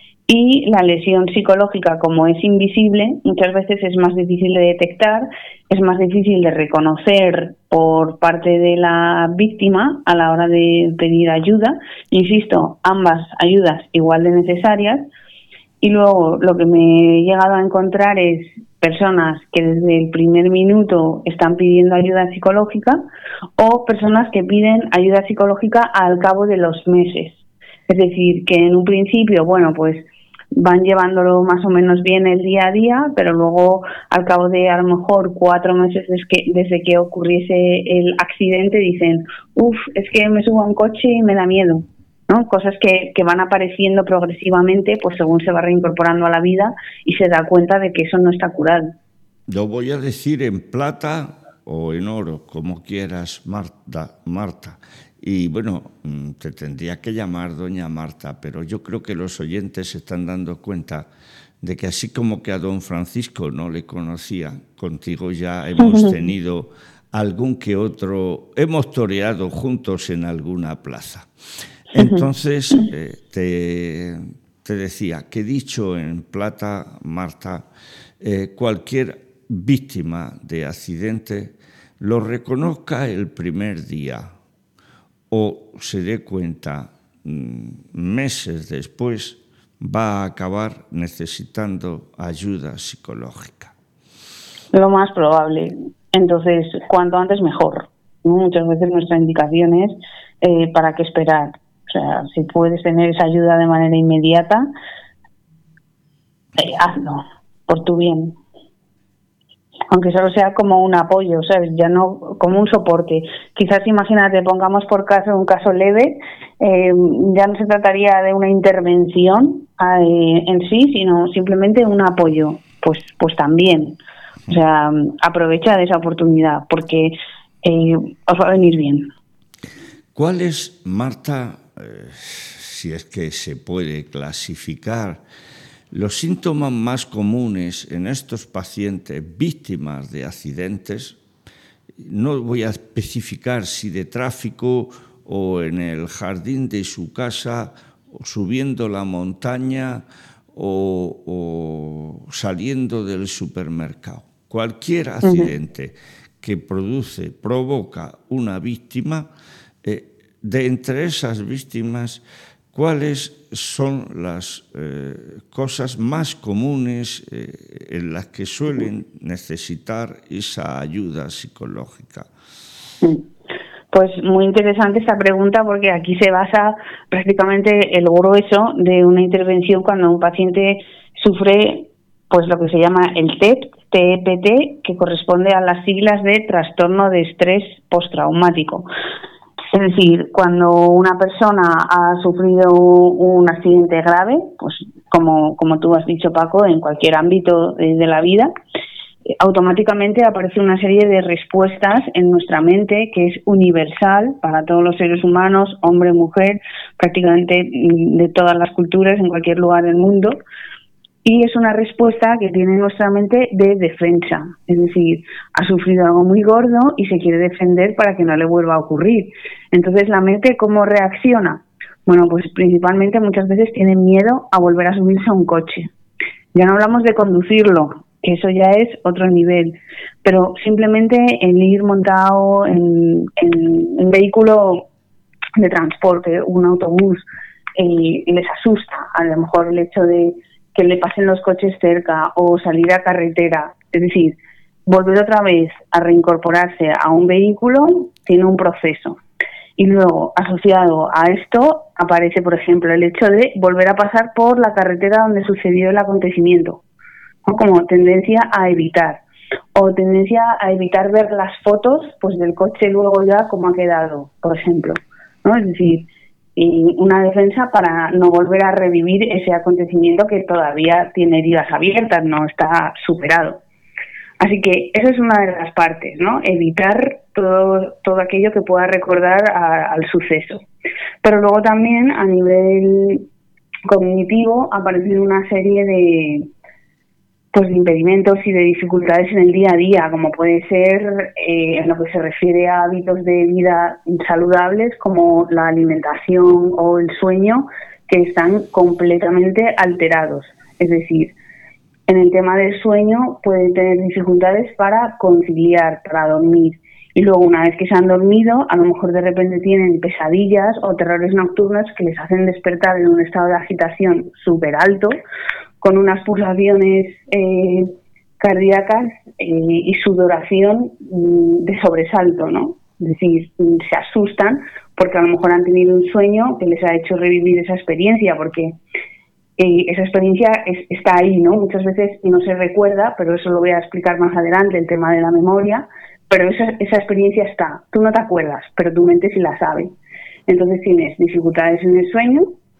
y la lesión psicológica, como es invisible, muchas veces es más difícil de detectar, es más difícil de reconocer por parte de la víctima a la hora de pedir ayuda. Insisto, ambas ayudas igual de necesarias. Y luego lo que me he llegado a encontrar es personas que desde el primer minuto están pidiendo ayuda psicológica o personas que piden ayuda psicológica al cabo de los meses. Es decir, que en un principio, bueno, pues van llevándolo más o menos bien el día a día, pero luego al cabo de a lo mejor cuatro meses desde que, desde que ocurriese el accidente dicen, uff, es que me subo a un coche y me da miedo, ¿no? Cosas que, que van apareciendo progresivamente pues según se va reincorporando a la vida y se da cuenta de que eso no está curado. Lo voy a decir en plata o en oro, como quieras, Marta, Marta. Y bueno, te tendría que llamar doña Marta, pero yo creo que los oyentes se están dando cuenta de que así como que a don Francisco no le conocía, contigo ya hemos tenido algún que otro, hemos toreado juntos en alguna plaza. Entonces, eh, te, te decía que dicho en plata, Marta, eh, cualquier víctima de accidente lo reconozca el primer día o se dé cuenta meses después, va a acabar necesitando ayuda psicológica. Lo más probable. Entonces, cuanto antes mejor. Muchas veces nuestra indicación es eh, para qué esperar. O sea, si puedes tener esa ayuda de manera inmediata, eh, hazlo, por tu bien. Aunque solo sea como un apoyo, ¿sabes? Ya no como un soporte. Quizás, imagínate, pongamos por caso un caso leve, eh, ya no se trataría de una intervención eh, en sí, sino simplemente un apoyo. Pues, pues también. O sea, aprovecha de esa oportunidad, porque eh, os va a venir bien. ¿Cuál es, Marta, eh, si es que se puede clasificar, los síntomas más comunes en estos pacientes víctimas de accidentes? No voy a especificar si de tráfico o en el jardín de su casa, o subiendo la montaña o, o saliendo del supermercado. Cualquier accidente uh-huh. que produce, provoca una víctima, eh, de entre esas víctimas, ¿cuáles son las eh, cosas más comunes eh, en las que suelen necesitar esa ayuda psicológica? Pues muy interesante esta pregunta porque aquí se basa prácticamente el grueso de una intervención cuando un paciente sufre pues lo que se llama el T E P, T E P T, que corresponde a las siglas de trastorno de estrés postraumático. Es decir, cuando una persona ha sufrido un accidente grave, pues como, como tú has dicho, Paco, en cualquier ámbito de, de la vida, automáticamente aparece una serie de respuestas en nuestra mente que es universal para todos los seres humanos, hombre, mujer, prácticamente de todas las culturas en cualquier lugar del mundo, y es una respuesta que tiene nuestra mente de defensa, es decir, ha sufrido algo muy gordo y se quiere defender para que no le vuelva a ocurrir. Entonces, ¿la mente cómo reacciona? Bueno, pues principalmente muchas veces tiene miedo a volver a subirse a un coche. Ya no hablamos de conducirlo, que eso ya es otro nivel, pero simplemente el ir montado en, en un vehículo de transporte, un autobús, eh, les asusta a lo mejor el hecho de que le pasen los coches cerca o salir a carretera. Es decir, volver otra vez a reincorporarse a un vehículo tiene un proceso. Y luego, asociado a esto, aparece, por ejemplo, el hecho de volver a pasar por la carretera donde sucedió el acontecimiento, ¿no? Como tendencia a evitar. O tendencia a evitar ver las fotos pues del coche luego ya como ha quedado, por ejemplo, ¿no? Es decir, y una defensa para no volver a revivir ese acontecimiento que todavía tiene heridas abiertas, no está superado. Así que esa es una de las partes, ¿no? Evitar todo, todo aquello que pueda recordar a, al suceso. Pero luego también a nivel cognitivo aparecen una serie de, pues, de impedimentos y de dificultades en el día a día, como puede ser eh, en lo que se refiere a hábitos de vida saludables como la alimentación o el sueño, que están completamente alterados. Es decir, en el tema del sueño pueden tener dificultades para conciliar, para dormir. Y luego, una vez que se han dormido, a lo mejor de repente tienen pesadillas o terrores nocturnos que les hacen despertar en un estado de agitación súper alto, con unas pulsaciones eh, cardíacas eh, y sudoración mm, de sobresalto, ¿no? Es decir, se asustan porque a lo mejor han tenido un sueño que les ha hecho revivir esa experiencia, porque eh, esa experiencia es, está ahí, ¿no? Muchas veces no se recuerda, pero eso lo voy a explicar más adelante, el tema de la memoria, pero esa, esa experiencia está. Tú no te acuerdas, pero tu mente sí la sabe. Entonces tienes dificultades en el sueño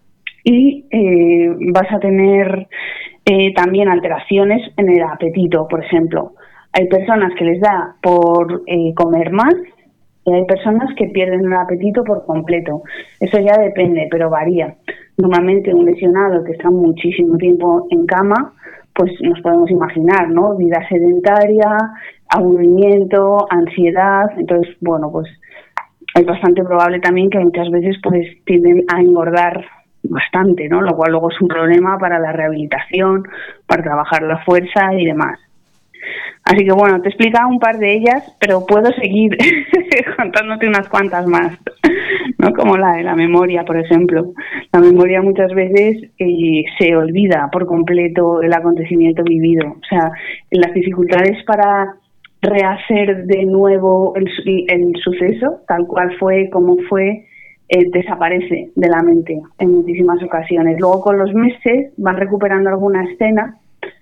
y eh, vas a tener eh, también alteraciones en el apetito, por ejemplo. Hay personas que les da por eh, comer más y hay personas que pierden el apetito por completo. Eso ya depende, pero varía. Normalmente un lesionado que está muchísimo tiempo en cama, pues nos podemos imaginar, ¿no? Vida sedentaria, aburrimiento, ansiedad. Entonces, bueno, pues es bastante probable también que muchas veces pues tienden a engordar bastante, ¿no? Lo cual luego es un problema para la rehabilitación, para trabajar la fuerza y demás. Así que bueno, te he explicado un par de ellas, pero puedo seguir contándote unas cuantas más, ¿no? Como la de la memoria, por ejemplo. La memoria muchas veces eh, se olvida por completo el acontecimiento vivido. O sea, las dificultades para rehacer de nuevo el, el suceso, tal cual fue, como fue, eh, desaparece de la mente en muchísimas ocasiones. Luego con los meses van recuperando alguna escena.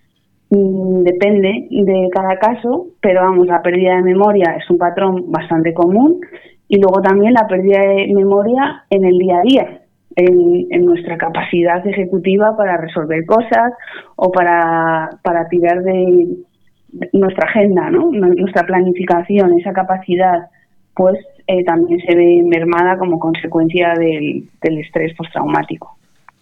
Depende de cada caso, pero vamos, la pérdida de memoria es un patrón bastante común y luego también la pérdida de memoria en el día a día, en, en nuestra capacidad ejecutiva para resolver cosas o para, para tirar de nuestra agenda, ¿no? Nuestra planificación, esa capacidad, pues eh, también se ve mermada como consecuencia del, del estrés postraumático.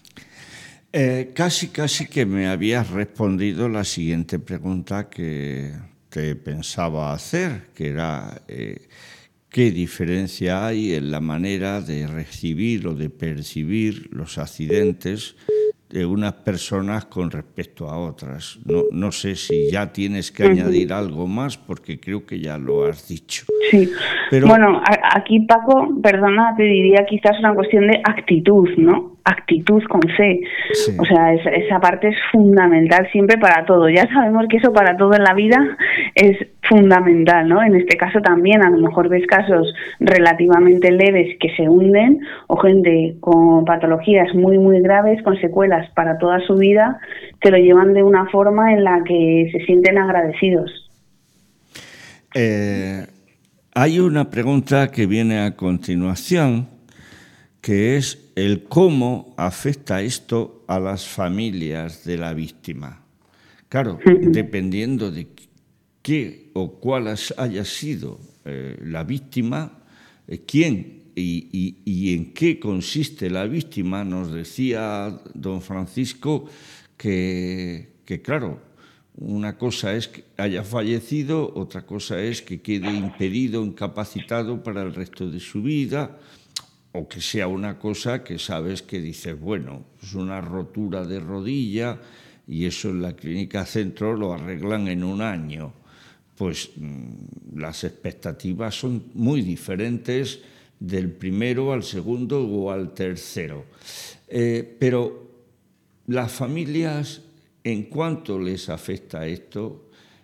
Eh, casi, casi que me habías respondido la siguiente pregunta que te pensaba hacer, que era eh, ¿qué diferencia hay en la manera de recibir o de percibir los accidentes de unas personas con respecto a otras? No, no sé si ya tienes que uh-huh. añadir algo más, porque creo que ya lo has dicho. Sí, pero bueno, aquí, Paco, perdona, te diría quizás una cuestión de actitud, ¿no? actitud con C. Sí. O sea, esa, esa parte es fundamental siempre para todo. Ya sabemos que eso para todo en la vida es fundamental, ¿no? En este caso también, a lo mejor ves casos relativamente leves que se hunden, o gente con patologías muy, muy graves, con secuelas para toda su vida, que lo llevan de una forma en la que se sienten agradecidos. Eh, hay una pregunta que viene a continuación, que es el cómo afecta esto a las familias de la víctima. Claro, dependiendo de qué o cuál haya sido eh, la víctima, eh, quién y, y, y en qué consiste la víctima, nos decía don Francisco que, que claro, una cosa es que haya fallecido, otra cosa es que quede impedido, incapacitado para el resto de su vida, o que sea una cosa que sabes que dices, bueno, es una rotura de rodilla y eso en la clínica centro lo arreglan en un año. Pues mmm, las expectativas son muy diferentes del primero al segundo o al tercero. Eh, pero las familias, ¿en cuánto les afecta esto?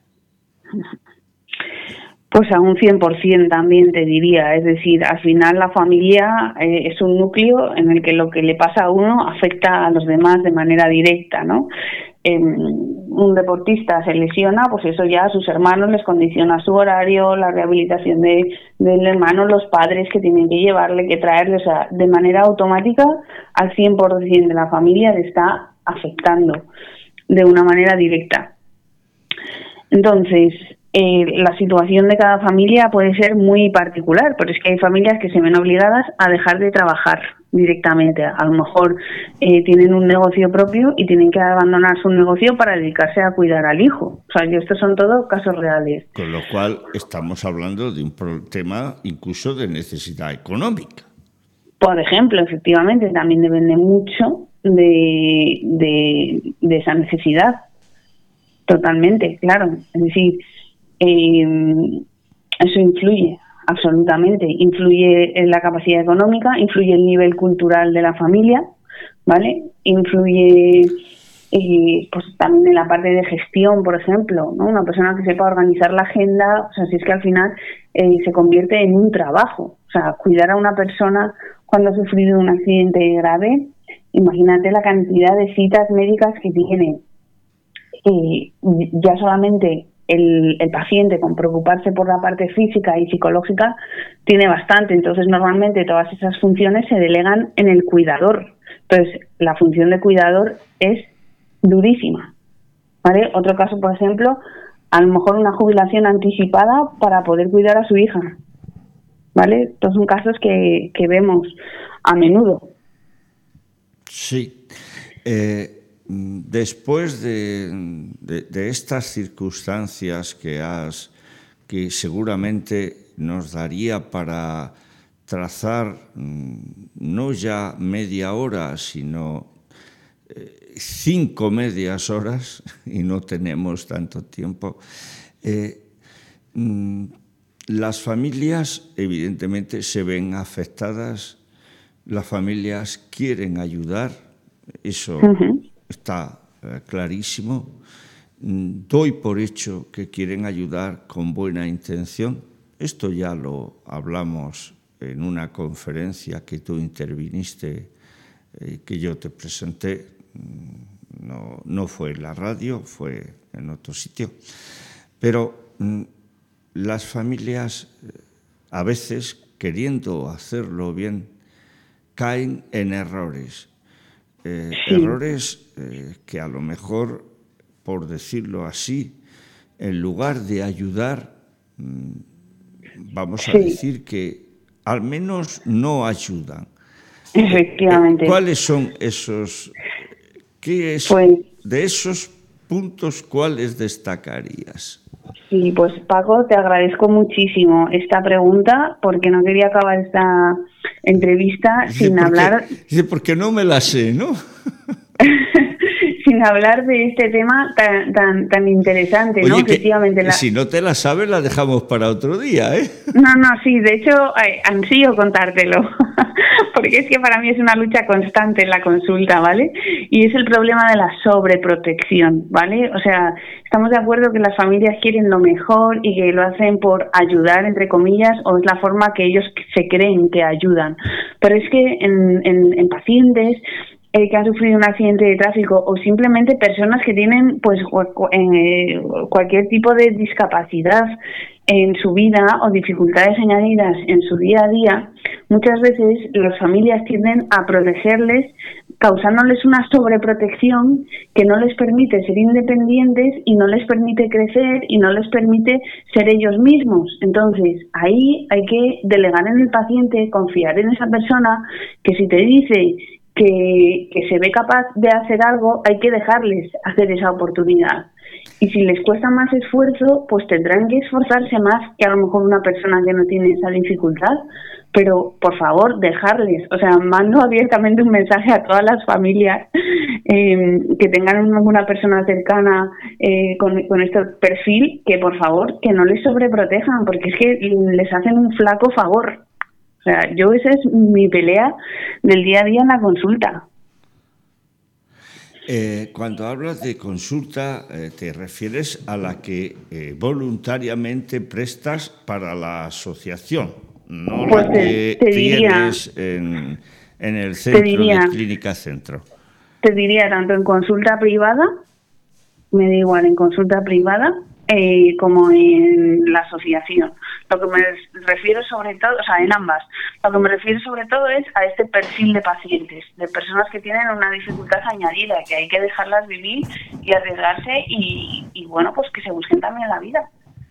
Pues a un cien por ciento también te diría, es decir, al final la familia eh, es un núcleo en el que lo que le pasa a uno afecta a los demás de manera directa, ¿no? Eh, un deportista se lesiona, pues eso ya a sus hermanos les condiciona su horario, la rehabilitación de, del hermano, los padres que tienen que llevarle, que traerle, o sea, de manera automática al cien por ciento de la familia le está afectando de una manera directa. Entonces, Eh, la situación de cada familia puede ser muy particular, pero es que hay familias que se ven obligadas a dejar de trabajar directamente. A lo mejor eh, tienen un negocio propio y tienen que abandonar su negocio para dedicarse a cuidar al hijo. O sea, estos son todos casos reales. Con lo cual estamos hablando de un tema incluso de necesidad económica. Por ejemplo, efectivamente, también depende mucho de, de, de esa necesidad. Totalmente, claro. Es decir, Eh, eso influye absolutamente, influye en la capacidad económica, influye el nivel cultural de la familia, ¿vale? Influye eh, pues también en la parte de gestión, por ejemplo, ¿no? Una persona que sepa organizar la agenda, o sea, si es que al final eh, se convierte en un trabajo, o sea, cuidar a una persona cuando ha sufrido un accidente grave, imagínate la cantidad de citas médicas que tiene, eh, ya solamente El, el paciente con preocuparse por la parte física y psicológica tiene bastante, entonces normalmente todas esas funciones se delegan en el cuidador, entonces la función de cuidador es durísima, ¿vale? Otro caso, por ejemplo, a lo mejor una jubilación anticipada para poder cuidar a su hija, ¿vale? Estos son casos que, que vemos a menudo. Sí. Eh... Después de, de, de estas circunstancias que has, que seguramente nos daría para trazar no ya media hora, sino eh, cinco medias horas, y no tenemos tanto tiempo, eh, las familias evidentemente se ven afectadas, las familias quieren ayudar, eso... Uh-huh. Está eh, clarísimo. Doy por hecho que quieren ayudar con buena intención. Esto ya lo hablamos en una conferencia que tú interviniste, eh, que yo te presenté. No, no fue en la radio, fue en otro sitio. Pero mm, las familias, a veces, queriendo hacerlo bien, caen en errores. Eh, sí. Errores eh, que a lo mejor, por decirlo así, en lugar de ayudar, mmm, vamos a sí. decir que al menos no ayudan. Efectivamente. Eh, ¿Cuáles son esos, qué es, pues, de esos puntos, cuáles destacarías? Sí, pues Paco, te agradezco muchísimo esta pregunta porque no quería acabar esta entrevista dice, sin porque, hablar... Dice, porque no me la sé, ¿no? sin hablar de este tema tan tan, tan interesante, Oye, ¿no? Que, Efectivamente, la... si no te la sabes, la dejamos para otro día, ¿eh? No, no, sí, de hecho, eh, ansío contártelo, porque es que para mí es una lucha constante en la consulta, ¿vale? Y es el problema de la sobreprotección, ¿vale? O sea, estamos de acuerdo que las familias quieren lo mejor y que lo hacen por ayudar, entre comillas, o es la forma que ellos se creen que ayudan. Pero es que en, en, en pacientes eh, que han sufrido un accidente de tráfico o simplemente personas que tienen pues eh, cualquier tipo de discapacidad en su vida o dificultades añadidas en su día a día, muchas veces las familias tienden a protegerles causándoles una sobreprotección que no les permite ser independientes y no les permite crecer y no les permite ser ellos mismos. Entonces, ahí hay que delegar en el paciente, confiar en esa persona que si te dice que, que se ve capaz de hacer algo, hay que dejarles hacer esa oportunidad. Y si les cuesta más esfuerzo, pues tendrán que esforzarse más que a lo mejor una persona que no tiene esa dificultad. Pero, por favor, dejarles. O sea, mando abiertamente un mensaje a todas las familias eh, que tengan una persona cercana eh, con, con este perfil, que por favor, que no les sobreprotejan, porque es que les hacen un flaco favor. O sea, yo esa es mi pelea del día a día en la consulta. Eh, cuando hablas de consulta, eh, te refieres a la que eh, voluntariamente prestas para la asociación, no pues la que te, te tienes diría, en, en el centro diría, de Clínica Centro. Te diría tanto en consulta privada, me da igual, en consulta privada, eh, como en la asociación. Lo que me refiero sobre todo, o sea, en ambas, lo que me refiero sobre todo es a este perfil de pacientes, de personas que tienen una dificultad añadida, que hay que dejarlas vivir y arriesgarse y, y bueno, pues que se busquen también la vida.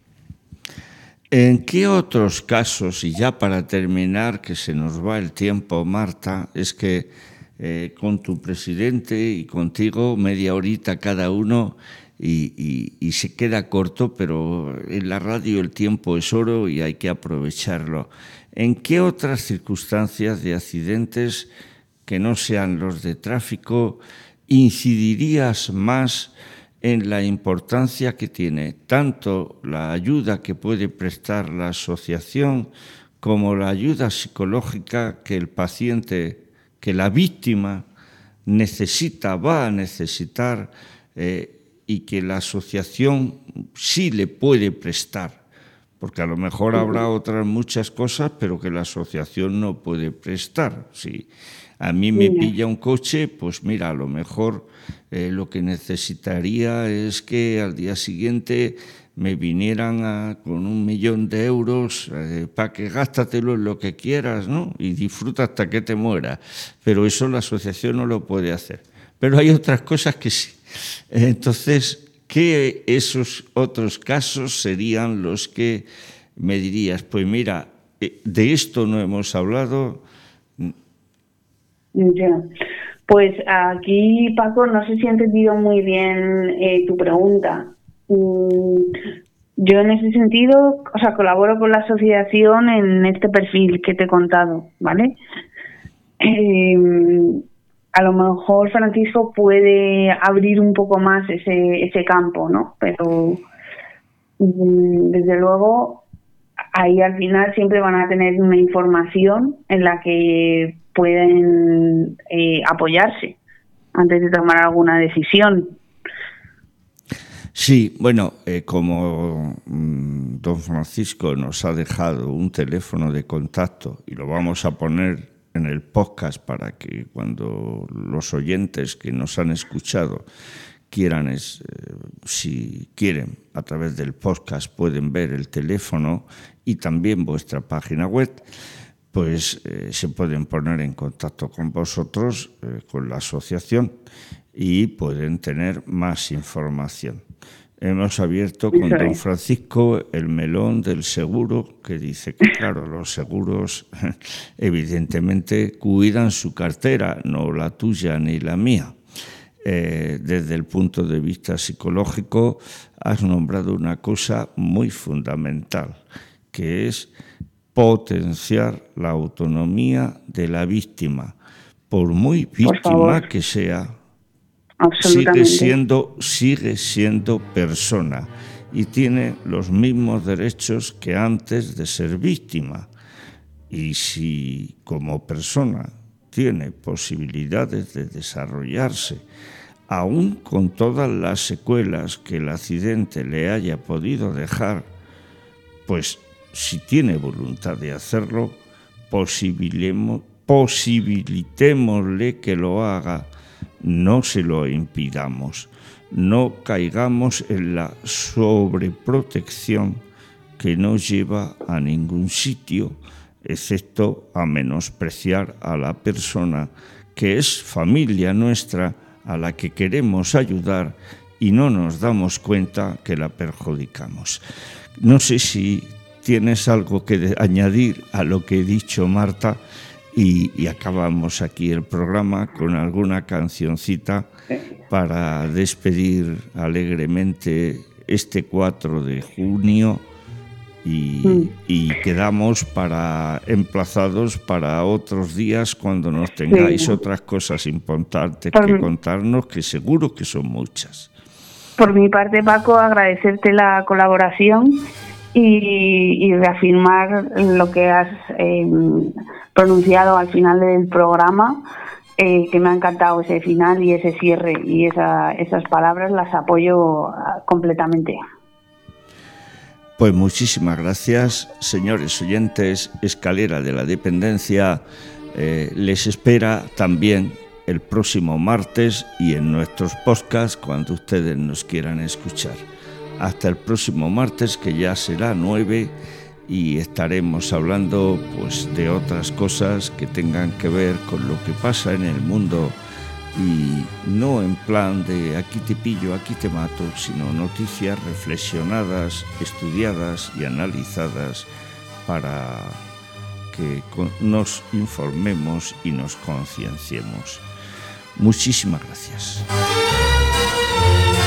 ¿En qué otros casos, y ya para terminar, que se nos va el tiempo, Marta, es que eh, con tu presidente y contigo, media horita cada uno, y, y, y se queda corto, pero en la radio el tiempo es oro y hay que aprovecharlo. ¿En qué otras circunstancias de accidentes que no sean los de tráfico incidirías más en la importancia que tiene tanto la ayuda que puede prestar la asociación como la ayuda psicológica que el paciente, que la víctima necesita, va a necesitar eh, y que la asociación sí le puede prestar? Porque a lo mejor habrá otras muchas cosas, pero que la asociación no puede prestar. Si a mí me pilla un coche, pues mira, a lo mejor eh, lo que necesitaría es que al día siguiente me vinieran a, con un millón de euros eh, para que gástatelo en lo que quieras, ¿no? Y disfruta hasta que te mueras. Pero eso la asociación no lo puede hacer. Pero hay otras cosas que sí. Entonces, ¿qué esos otros casos serían los que me dirías? Pues mira, de esto no hemos hablado. Ya. Pues aquí, Paco, no sé si he entendido muy bien eh, tu pregunta. Mm, yo en ese sentido, o sea, colaboro con la asociación en este perfil que te he contado, ¿vale? Eh, a lo mejor Francisco puede abrir un poco más ese ese campo, ¿no? Pero mm, desde luego ahí al final siempre van a tener una información en la que pueden eh, apoyarse antes de tomar alguna decisión. Sí, bueno, eh, como mmm, don Francisco nos ha dejado un teléfono de contacto y lo vamos a poner en el podcast para que cuando los oyentes que nos han escuchado quieran, es, eh, si quieren, a través del podcast pueden ver el teléfono y también vuestra página web, pues eh, se pueden poner en contacto con vosotros, eh, con la asociación, y pueden tener más información. Hemos abierto con don Francisco el melón del seguro, que dice que, claro, los seguros evidentemente cuidan su cartera, no la tuya ni la mía. Eh, desde el punto de vista psicológico, has nombrado una cosa muy fundamental, que es potenciar la autonomía de la víctima, por muy víctima por favor. que sea. sigue siendo, sigue siendo persona y tiene los mismos derechos que antes de ser víctima. Y si como persona tiene posibilidades de desarrollarse, aún con todas las secuelas que el accidente le haya podido dejar, pues si tiene voluntad de hacerlo, posibilitemos, posibilitémosle que lo haga, no se lo impidamos, no caigamos en la sobreprotección que no lleva a ningún sitio, excepto a menospreciar a la persona que es familia nuestra, a la que queremos ayudar y no nos damos cuenta que la perjudicamos. No sé si tienes algo que de- añadir a lo que he dicho, Marta, y, y acabamos aquí el programa con alguna cancioncita para despedir alegremente este cuatro de junio y, mm. y quedamos para emplazados para otros días cuando nos tengáis sí. otras cosas importantes por que mi, contarnos, que seguro que son muchas. Por mi parte, Paco, agradecerte la colaboración y, y reafirmar lo que has eh, pronunciado al final del programa, eh, que me ha encantado ese final y ese cierre, y esa, esas palabras las apoyo completamente. Pues muchísimas gracias, señores oyentes. Escalera de la Dependencia eh, les espera también el próximo martes y en nuestros podcasts cuando ustedes nos quieran escuchar. Hasta el próximo martes, que ya será nueve, y estaremos hablando pues de otras cosas que tengan que ver con lo que pasa en el mundo, y no en plan de aquí te pillo, aquí te mato, sino noticias reflexionadas, estudiadas y analizadas para que nos informemos y nos concienciemos. Muchísimas gracias.